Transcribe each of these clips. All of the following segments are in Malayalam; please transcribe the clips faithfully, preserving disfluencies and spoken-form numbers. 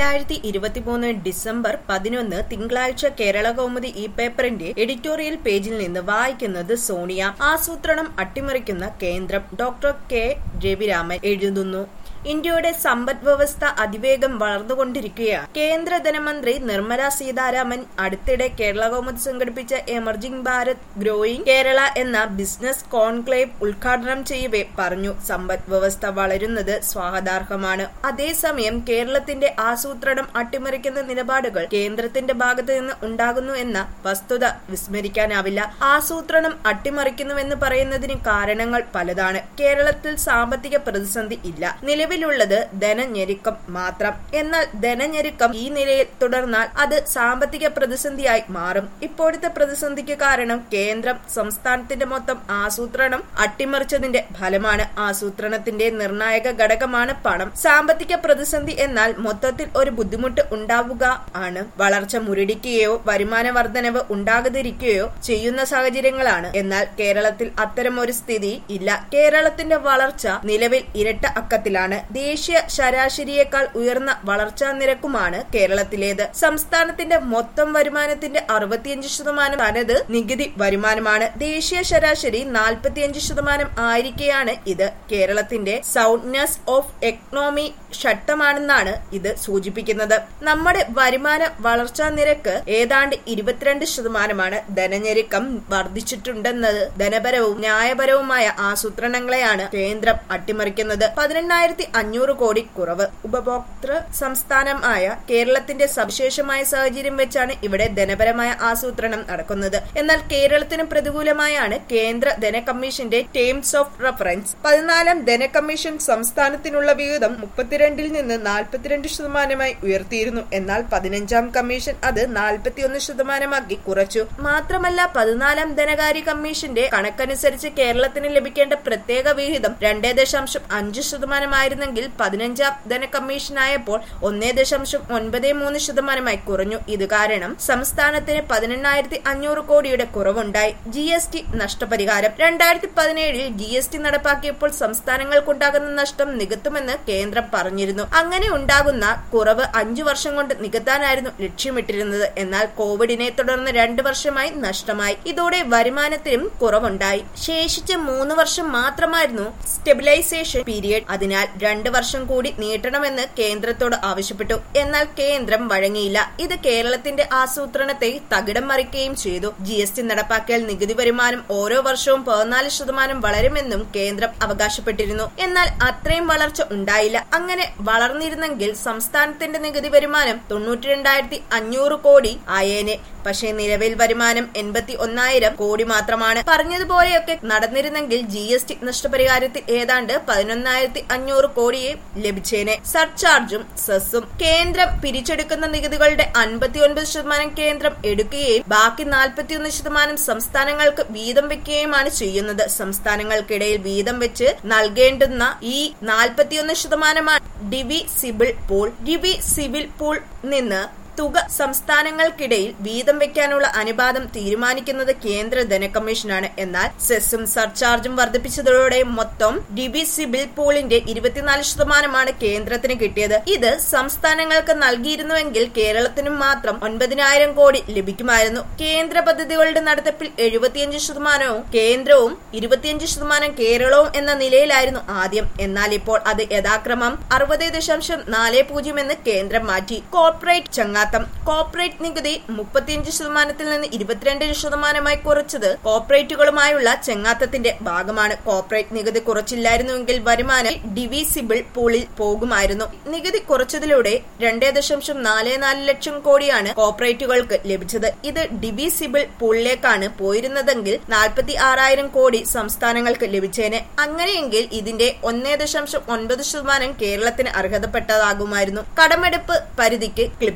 രണ്ടായിരത്തി ഇരുപത്തിമൂന്ന് ഡിസംബർ പതിനൊന്ന് തിങ്കളാഴ്ച കേരള കൗമുദി ഈ പേപ്പറിന്റെ എഡിറ്റോറിയൽ പേജിൽ നിന്ന് വായിക്കുന്നത് സോണിയ. ആസൂത്രണം അട്ടിമറിക്കുന്ന കേന്ദ്രം. ഡോക്ടർ കെ രവിരാമൻ എഴുതുന്നു. ഇന്ത്യയുടെ സമ്പദ് വ്യവസ്ഥ അതിവേഗം വളർന്നുകൊണ്ടിരിക്കുകയാണ്. കേന്ദ്ര ധനമന്ത്രി നിർമ്മല സീതാരാമൻ അടുത്തിടെ കേരള കൗമുദി സംഘടിപ്പിച്ച എമർജിംഗ് ഭാരത് ഗ്രോയിങ് കേരള എന്ന ബിസിനസ് കോൺക്ലേവ് ഉദ്ഘാടനം ചെയ്യവേ പറഞ്ഞു, സമ്പദ് വ്യവസ്ഥ വളരുന്നത് സ്വാഗതാർഹമാണ്. അതേസമയം കേരളത്തിന്റെ ആസൂത്രണം അട്ടിമറിക്കുന്ന നിലപാടുകൾ കേന്ദ്രത്തിന്റെ ഭാഗത്തു നിന്ന് ഉണ്ടാകുന്നു എന്ന വസ്തുത വിസ്മരിക്കാനാവില്ല. ആസൂത്രണം അട്ടിമറിക്കുന്നുവെന്ന് പറയുന്നതിന് കാരണങ്ങൾ പലതാണ്. കേരളത്തിൽ സാമ്പത്തിക പ്രതിസന്ധി ഇല്ല. നിലവിലുള്ളത് ധനഞെരുക്കം മാത്രം. എന്നാൽ ധനഞെരുക്കം ഈ നിലയിൽ തുടർന്നാൽ അത് സാമ്പത്തിക പ്രതിസന്ധിയായി മാറും. ഇപ്പോഴത്തെ പ്രതിസന്ധിക്ക് കാരണം കേന്ദ്രം സംസ്ഥാനത്തിന്റെ മൊത്തം ആസൂത്രണം അട്ടിമറിച്ചതിന്റെ ഫലമാണ്. ആസൂത്രണത്തിന്റെ നിർണായക ഘടകമാണ് പണം. സാമ്പത്തിക പ്രതിസന്ധി എന്നാൽ മൊത്തത്തിൽ ഒരു ബുദ്ധിമുട്ട് ഉണ്ടാവുക ആണ്. വളർച്ച മുരടിക്കുകയോ വരുമാന വർധനവ് ഉണ്ടാകാതിരിക്കുകയോ ചെയ്യുന്ന സാഹചര്യങ്ങളാണ്. എന്നാൽ കേരളത്തിൽ അത്തരമൊരു സ്ഥിതി ഇല്ല. കേരളത്തിന്റെ വളർച്ച നിലവിൽ ഇരട്ട അക്കത്തിലാണ്. ദേശീയ ശരാശരിയേക്കാൾ ഉയർന്ന വളർച്ചാ നിരക്കുമാണ് കേരളത്തിലേത്. സംസ്ഥാനത്തിന്റെ മൊത്തം വരുമാനത്തിന്റെ അറുപത്തിയഞ്ച് ശതമാനം തനത് നികുതി വരുമാനമാണ്. ദേശീയ ശരാശരി നാൽപ്പത്തിയഞ്ച് ശതമാനം ആയിരിക്കെയാണ് ഇത്. കേരളത്തിന്റെ സൗണ്ട്നെസ് ഓഫ് എക്കണോമി ശക്തമാണെന്നാണ് ഇത് സൂചിപ്പിക്കുന്നത്. നമ്മുടെ വരുമാന വളർച്ചാ നിരക്ക് ഏതാണ്ട് ഇരുപത്തിരണ്ട് ശതമാനമാണ്. ധനഞെരുക്കം വർദ്ധിച്ചിട്ടുണ്ടെന്നത് ധനപരവും ന്യായപരവുമായ ആസൂത്രണങ്ങളെയാണ് കേന്ദ്രം അട്ടിമറിക്കുന്നത്. പതിനെണ്ണായിരത്തി അഞ്ഞൂറ് കോടി കുറവ്. ഉപഭോക്തൃ സംസ്ഥാനമായ കേരളത്തിന്റെ സവിശേഷമായ സാഹചര്യം വെച്ചാണ് ഇവിടെ ധനപരമായ ആസൂത്രണം നടക്കുന്നത്. എന്നാൽ കേരളത്തിന് പ്രതികൂലമായാണ് കേന്ദ്ര ധനകമ്മീഷന്റെ ടേംസ് ഓഫ് റഫറൻസ്. പതിനാലാം ധനകമ്മീഷൻ സംസ്ഥാനത്തിനുള്ള വിഹിതം മുപ്പത്തിരണ്ടിൽ നിന്ന് നാൽപ്പത്തിരണ്ട് ശതമാനമായി ഉയർത്തിയിരുന്നു. എന്നാൽ പതിനഞ്ചാം കമ്മീഷൻ അത് നാൽപ്പത്തിയൊന്ന് ശതമാനമാക്കി കുറച്ചു. മാത്രമല്ല പതിനാലാം ധനകാര്യ കമ്മീഷന്റെ കണക്കനുസരിച്ച് കേരളത്തിന് ലഭിക്കേണ്ട പ്രത്യേക വിഹിതം രണ്ടേ ദശാംശം അഞ്ച് ശതമാനമായിരുന്നെങ്കിൽ പതിനഞ്ചാം ധനകമ്മീഷനായപ്പോൾ ഒന്നേ ദശാംശം ഒൻപത് മൂന്ന് ശതമാനമായി കുറഞ്ഞു. ഇത് കാരണം സംസ്ഥാനത്തിന് പതിനെണ്ണായിരത്തി അഞ്ഞൂറ് കോടിയുടെ കുറവുണ്ടായി. ജി എസ് ടി നഷ്ടപരിഹാരം. രണ്ടായിരത്തി പതിനേഴിൽ ജി എസ് ടി നടപ്പാക്കിയപ്പോൾ സംസ്ഥാനങ്ങൾക്കുണ്ടാകുന്ന നഷ്ടം നികത്തുമെന്ന് കേന്ദ്രം പറഞ്ഞിരുന്നു. അങ്ങനെ ഉണ്ടാകുന്ന കുറവ് അഞ്ചു വർഷം കൊണ്ട് നികത്താനായിരുന്നു ലക്ഷ്യമിട്ടിരുന്നത്. എന്നാൽ കോവിഡിനെ തുടർന്ന് രണ്ടു വർഷമായി നഷ്ടമായി. ഇതോടെ വരുമാനത്തിനും കുറവുണ്ടായി. ശേഷിച്ച മൂന്ന് വർഷം മാത്രമായിരുന്നു സ്റ്റെബിലൈസേഷൻ പീരിയഡ്. അതിനാൽ രണ്ടു വർഷം കൂടി നീട്ടണമെന്ന് കേന്ദ്രത്തോട് ആവശ്യപ്പെട്ടു. എന്നാൽ കേന്ദ്രം വഴങ്ങിയില്ല. ഇത് കേരളത്തിന്റെ ആസൂത്രണത്തെ തകിടം മറിക്കുകയും ചെയ്തു. ജി എസ് ടി നടപ്പാക്കിയാൽ നികുതി വരുമാനം ഓരോ വർഷവും പതിനാല് ശതമാനം വളരുമെന്നും കേന്ദ്രം അവകാശപ്പെട്ടിരുന്നു. എന്നാൽ അത്രയും വളർച്ച ഉണ്ടായില്ല. അങ്ങനെ വളർന്നിരുന്നെങ്കിൽ സംസ്ഥാനത്തിന്റെ നികുതി വരുമാനം തൊണ്ണൂറ്റി രണ്ടായിരത്തി അഞ്ഞൂറ് കോടി ആയേനെ. പക്ഷേ നിലവിൽ വരുമാനം എൺപത്തി ഒന്നായിരം കോടി മാത്രമാണ്. പറഞ്ഞതുപോലെയൊക്കെ നടന്നിരുന്നെങ്കിൽ ജി എസ് ടി നഷ്ടപരിഹാരത്തിൽ ഏതാണ്ട് പതിനൊന്നായിരത്തി അഞ്ഞൂറ് കോടിയെ ലഭിച്ചേനെ. സർചാർജും സെസ്സും. കേന്ദ്രം പിരിച്ചെടുക്കുന്ന നികുതികളുടെ അൻപത്തിയൊൻപത് ശതമാനം കേന്ദ്രം എടുക്കുകയും ബാക്കി നാൽപ്പത്തിയൊന്ന് ശതമാനം സംസ്ഥാനങ്ങൾക്ക് വീതം വെക്കുകയുമാണ് ചെയ്യുന്നത്. സംസ്ഥാനങ്ങൾക്കിടയിൽ വീതം വെച്ച് നൽകേണ്ടുന്ന ഈ നാൽപ്പത്തിയൊന്ന് ശതമാനമാണ് ഡിവിസിബിൾ പൂൾ. ഡിവിസിബിൾ പൂൾ നിന്ന് തുക സംസ്ഥാനങ്ങൾക്കിടയിൽ വീതം വെക്കാനുള്ള അനുപാതം തീരുമാനിക്കുന്നത് കേന്ദ്ര ധനകമ്മീഷനാണ്. എന്നാൽ സെസ്സും സർചാർജും വർദ്ധിപ്പിച്ചതോടെ മൊത്തം ഡിവിസിബിൾ പൂളിന്റെ ഇരുപത്തിനാല് ശതമാനമാണ് കേന്ദ്രത്തിന് കിട്ടിയത്. ഇത് സംസ്ഥാനങ്ങൾക്ക് നൽകിയിരുന്നുവെങ്കിൽ കേരളത്തിനും മാത്രം ഒൻപതിനായിരം കോടി ലഭിക്കുമായിരുന്നു. കേന്ദ്ര പദ്ധതികളുടെ നടത്തിപ്പിൽ എഴുപത്തിയഞ്ച് ശതമാനവും കേന്ദ്രവും ഇരുപത്തിയഞ്ച് ശതമാനം കേരളവും എന്ന നിലയിലായിരുന്നു ആദ്യം. എന്നാൽ ഇപ്പോൾ അത് യഥാക്രമം അറുപത് ദശാംശം നാല് പൂജ്യം എന്ന് കേന്ദ്രം മാറ്റി. കോർപ്പറേറ്റ് ചങ്ങാത്ത. കോർപ്പറേറ്റ് നികുതി മുപ്പത്തിയഞ്ച് ശതമാനത്തിൽ നിന്ന് ഇരുപത്തിരണ്ട് ശതമാനമായി കുറച്ചത് കോർപ്പറേറ്റുകളുമായുള്ള ചെങ്ങാത്തത്തിന്റെ ഭാഗമാണ്. കോർപ്പറേറ്റ് നികുതി കുറച്ചില്ലായിരുന്നുവെങ്കിൽ വരുമാനം ഡിവിസിബിൾ പൂളിൽ പോകുമായിരുന്നു. നികുതി കുറച്ചതിലൂടെ രണ്ടേ ദശാംശം നാല് നാല് ലക്ഷം കോടിയാണ് കോർപ്പറേറ്റുകൾക്ക് ലഭിച്ചത്. ഇത് ഡിവിസിബിൾ പൂളിലേക്കാണ് പോയിരുന്നതെങ്കിൽ നാൽപ്പത്തി ആറായിരം കോടി സംസ്ഥാനങ്ങൾക്ക് ലഭിച്ചേനെ. അങ്ങനെയെങ്കിൽ ഇതിന്റെ ഒന്നേ ദശാംശം ഒൻപത് ശതമാനം കേരളത്തിന് അർഹതപ്പെട്ടതാകുമായിരുന്നു. കടമെടുപ്പ് പരിധിക്ക് ക്ലിപ്പ്.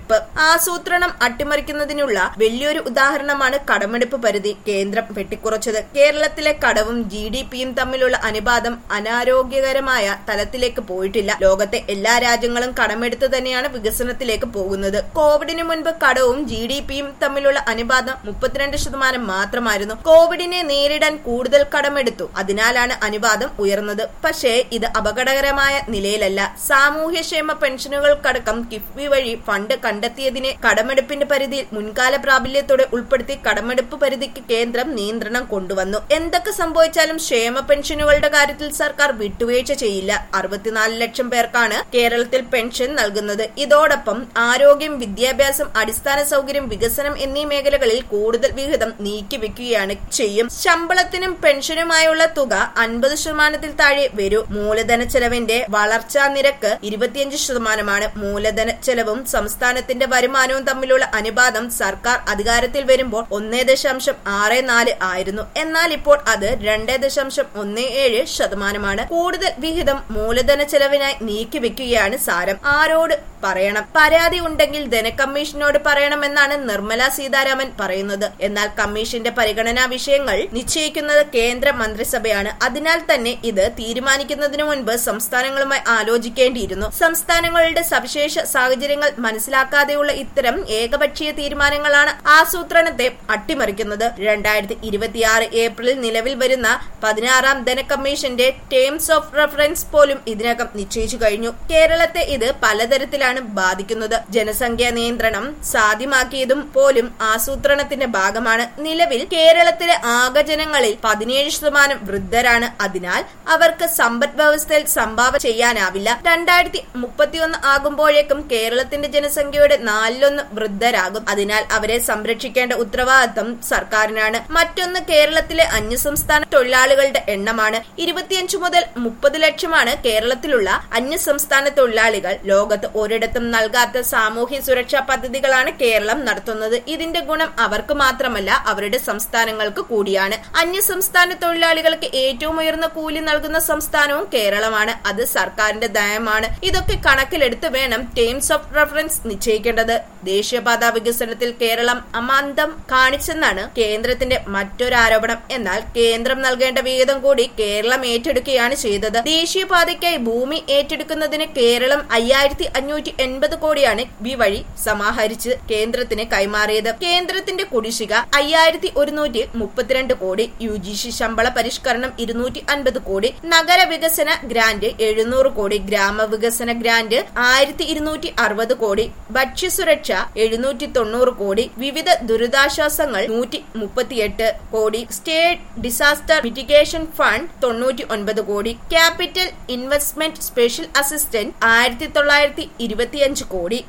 ആസൂത്രണം അട്ടിമറിക്കുന്നതിനുള്ള വലിയൊരു ഉദാഹരണമാണ് കടമെടുപ്പ് പരിധി കേന്ദ്രം വെട്ടിക്കുറച്ചത്. കേരളത്തിലെ കടവും ജി ഡി പിയും തമ്മിലുള്ള അനുപാതം അനാരോഗ്യകരമായ തലത്തിലേക്ക് പോയിട്ടില്ല. ലോകത്തെ എല്ലാ രാജ്യങ്ങളും കടമെടുത്ത് തന്നെയാണ് വികസനത്തിലേക്ക് പോകുന്നത്. കോവിഡിന് മുൻപ് കടവും ജി ഡി പിയും തമ്മിലുള്ള അനുപാതം മുപ്പത്തിരണ്ട് ശതമാനം മാത്രമായിരുന്നു. കോവിഡിനെ നേരിടാൻ കൂടുതൽ കടമെടുത്തു, അതിനാലാണ് അനുപാതം ഉയർന്നത്. പക്ഷേ ഇത് അപകടകരമായ നിലയിലല്ല. സാമൂഹ്യക്ഷേമ പെൻഷനുകൾക്കടക്കം കിഫ്ബി വഴി ഫണ്ട് കണ്ടെത്തിയതിനെ കടമെടുപ്പിന്റെ പരിധിയിൽ മുൻകാല പ്രാബല്യത്തോടെ ഉൾപ്പെടുത്തി കടമെടുപ്പ് പരിധിക്ക് കേന്ദ്രം നിയന്ത്രണം കൊണ്ടുവന്നു. എന്തൊക്കെ സംഭവിച്ചാലും ക്ഷേമ പെൻഷനുകളുടെ കാര്യത്തിൽ സർക്കാർ വിട്ടുവീഴ്ച ചെയ്യില്ല. അറുപത്തിനാല് ലക്ഷം പേർക്കാണ് കേരളത്തിൽ പെൻഷൻ നൽകുന്നത്. ഇതോടൊപ്പം ആരോഗ്യം, വിദ്യാഭ്യാസം, അടിസ്ഥാന സൗകര്യം, വികസനം എന്നീ മേഖലകളിൽ കൂടുതൽ വിഹിതം നീക്കിവെക്കുകയാണ് ചെയ്യും. ശമ്പളത്തിനും പെൻഷനുമായുള്ള തുക അൻപത് ശതമാനത്തിൽ താഴെ വരൂ. മൂലധന ചെലവിന്റെ വളർച്ചാ നിരക്ക് ഇരുപത്തിയഞ്ച് ശതമാനമാണ്. മൂലധന ചെലവും സംസ്ഥാനത്തിന്റെ വരുമാനവും തമ്മിലുള്ള അനുപാതം സർക്കാർ അധികാരത്തിൽ വരുമ്പോൾ ഒന്നേ ദശാംശം ആറ് നാല് ആയിരുന്നു. എന്നാൽ ഇപ്പോൾ അത് രണ്ടേ ദശാംശം ഒന്ന് ഏഴ് ശതമാനമാണ്. കൂടുതൽ വിഹിതം മൂലധന ചെലവിനായി നീക്കിവെക്കുകയാണ് സാരം. ആരോട് പറയണം? പരാതി ഉണ്ടെങ്കിൽ ധനകമ്മീഷനോട് പറയണമെന്നാണ് നിർമ്മല സീതാരാമൻ പറയുന്നത്. എന്നാൽ കമ്മീഷന്റെ പരിഗണനാ വിഷയങ്ങൾ നിശ്ചയിക്കുന്നത് കേന്ദ്ര മന്ത്രിസഭയാണ്. അതിനാൽ തന്നെ ഇത് തീരുമാനിക്കുന്നതിന് മുൻപ് സംസ്ഥാനങ്ങളുമായി ആലോചിക്കേണ്ടിയിരുന്നു. സംസ്ഥാനങ്ങളുടെ സവിശേഷ സാഹചര്യങ്ങൾ മനസ്സിലാക്കാതെയുള്ള ഇത്തരം ഏകപക്ഷീയ തീരുമാനങ്ങളാണ് ആസൂത്രണത്തെ അട്ടിമറിക്കുന്നത്. രണ്ടായിരത്തി ഇരുപത്തിയാറ് ഏപ്രിലിൽ നിലവിൽ വരുന്ന പതിനാറാം ധനകമ്മീഷന്റെ ടേംസ് ഓഫ് റെഫറൻസ് പോലും ഇതിനകം നിശ്ചയിച്ചു കഴിഞ്ഞു. കേരളത്തെ ഇത് പലതരത്തിലാണ് ബാധിക്കുന്നത്. ജനസംഖ്യാ നിയന്ത്രണം സാധ്യമാക്കിയതും പോലും ആസൂത്രണത്തിന്റെ ഭാഗമാണ്. നിലവിൽ കേരളത്തിലെ ആകെ ജനങ്ങളിൽ പതിനേഴ് ശതമാനം വൃദ്ധരാണ്. അതിനാൽ അവർക്ക് സമ്പദ് വ്യവസ്ഥയിൽ സംഭാവന ചെയ്യാനാവില്ല. രണ്ടായിരത്തി മുപ്പത്തിയൊന്ന് ആകുമ്പോഴേക്കും കേരളത്തിന്റെ ജനസംഖ്യയുടെ നാലിലൊന്ന് വൃദ്ധരാകും. അതിനാൽ അവരെ സംരക്ഷിക്കേണ്ട ഉത്തരവാദിത്തം സർക്കാരിനാണ്. മറ്റൊന്ന് കേരളത്തിലെ അന്യസംസ്ഥാന തൊഴിലാളികളുടെ എണ്ണമാണ്. ഇരുപത്തിയഞ്ചു മുതൽ മുപ്പത് ലക്ഷമാണ് കേരളത്തിലുള്ള അന്യസംസ്ഥാന തൊഴിലാളികൾ. ലോകത്ത് ഒരിടത്തും നൽകാത്ത സാമൂഹ്യ സുരക്ഷാ പദ്ധതികളാണ് കേരളം നടത്തുന്നത്. ഇതിന്റെ ഗുണം അവർക്ക് മാത്രമല്ല, അവരുടെ സംസ്ഥാനങ്ങൾക്ക് കൂടിയാണ്. അന്യസംസ്ഥാന തൊഴിലാളികൾക്ക് ഏറ്റവും ഉയർന്ന കൂലി നൽകുന്ന സംസ്ഥാനവും കേരളമാണ്. അത് സർക്കാരിന്റെ നയമാണ്. ഇതൊക്കെ കണക്കിലെടുത്ത് വേണം ടേംസ് ഓഫ് റെഫറൻസ് നിശ്ചയിക്കേണ്ടത്. ദേശീയപാത വികസനത്തിൽ കേരളം അമാന്തം കാണിച്ചെന്നാണ് കേന്ദ്രത്തിന്റെ മറ്റൊരാരോപണം. എന്നാൽ കേന്ദ്രം നൽകേണ്ട വിഹിതം കൂടി കേരളം ഏറ്റെടുക്കുകയാണ് ചെയ്തത്. ദേശീയപാതയ്ക്കായി ഭൂമി ഏറ്റെടുക്കുന്നതിന് കേരളം അയ്യായിരത്തി അഞ്ഞൂറ്റി എൺപത് കോടിയാണ് ബി വഴി സമാഹരിച്ച് കേന്ദ്രത്തിന് കൈമാറിയത്. കേന്ദ്രത്തിന്റെ കുടിശ്ശിക അയ്യായിരത്തി ഒരുന്നൂറ്റി മുപ്പത്തിരണ്ട് കോടി. യു ജി സി ശമ്പള പരിഷ്കരണം ഇരുന്നൂറ്റി അൻപത് കോടി. നഗരവികസന ഗ്രാന്റ് എഴുന്നൂറ് കോടി. ഗ്രാമവികസന ഗ്രാന്റ് ആയിരത്തി ഇരുന്നൂറ്റി അറുപത് കോടി. ഭക്ഷ്യസുരക്ഷ എഴുന്നൂറ്റി തൊണ്ണൂറ് കോടി. വിവിധ ദുരിതാശ്വാസങ്ങൾ നൂറ്റി മുപ്പത്തിയെട്ട് കോടി. സ്റ്റേറ്റ് ഡിസാസ്റ്റർ മിറ്റിഗേഷൻ ഫണ്ട് തൊണ്ണൂറ്റി ഒൻപത് കോടി. ക്യാപിറ്റൽ ഇൻവെസ്റ്റ്മെന്റ് സ്പെഷ്യൽ അസിസ്റ്റന്റ് ആയിരത്തി തൊള്ളായിരത്തി ഇരുപത്തിയഞ്ച് കോടി.